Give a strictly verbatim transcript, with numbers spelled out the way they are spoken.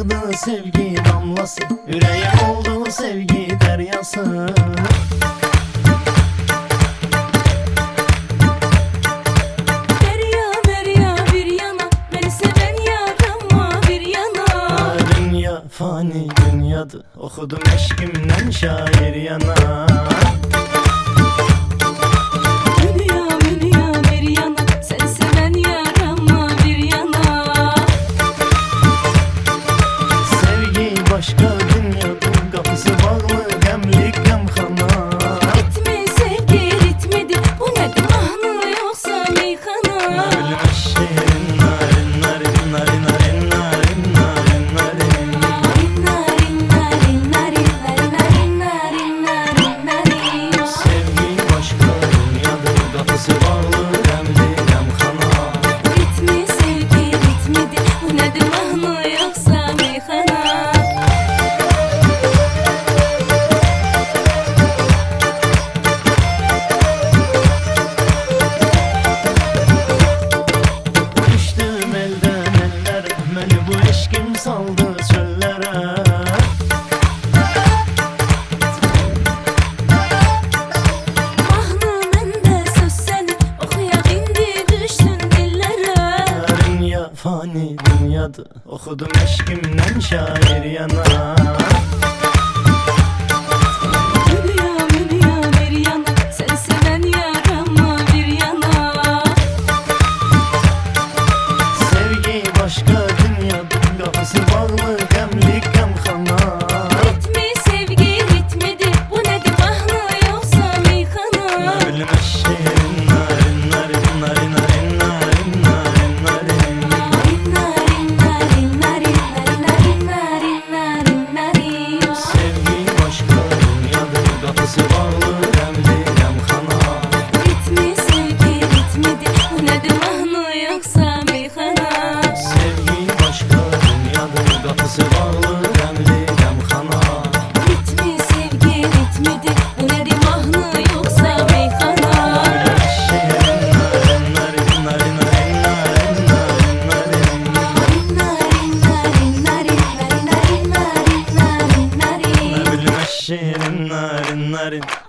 aktırdı sevgi damlası, yüreğim oldu sevgi deryası. Derya derya bir yana, beni seven yarama bir yana. Dünya fani dünyadı, okudum eşkimden şair yana. Dünya dünya bir yana, sen seven yarama bir yana. Sevgi başka dünyadı, kapısı bağlı gemlik gemhana. Ritmi sevgi ritmidir, bu nedir mahnı yoksa meyhana? Narin şiirin narin narin narin narin narin narin narin. Narin narin narin narin narin narin narin narin. Sevgi başka dünyadır, kapısı bağlı gemlik gemhana. Ritmi sevgi ritmidir, bu nedir mahnı yoksa meyhana? Düştüm elden ellere, beni bu eşkim saldı çöllere. Mahnı mende söz senin, okuyak indi düşsün dillere. Dünya fani dünyadı, okudum eşkimden şair yana. Dünya dünya bir yana, sen seven yarama bir yana. Sevgi başka dünyadır, kapısı bağlı gemlik gemhana. Ritmi sevgi ritmidir, bu nedir mahnı yoksa meyhana? Narin şiirin narin narin narin narin narin narin narin. Narin narin narin narin narin narin narin narin. Sevgi başka dünyadır, kapısı bağlı gemlik gemhana. Ritmi sevgi ritmidir, bu nedir mahnı yoksa meyhana? Sevgi başka dünyadır, kapısı bağlı gemlik gemhana. Ritmi sevgi ritmidir, bu nedir mahnı yoksa meyhana? Şiirin narin narin narin narin narin narin narin. Narin narin narin narin narin narin narin narin. Ne bileyim şiirin narin narin.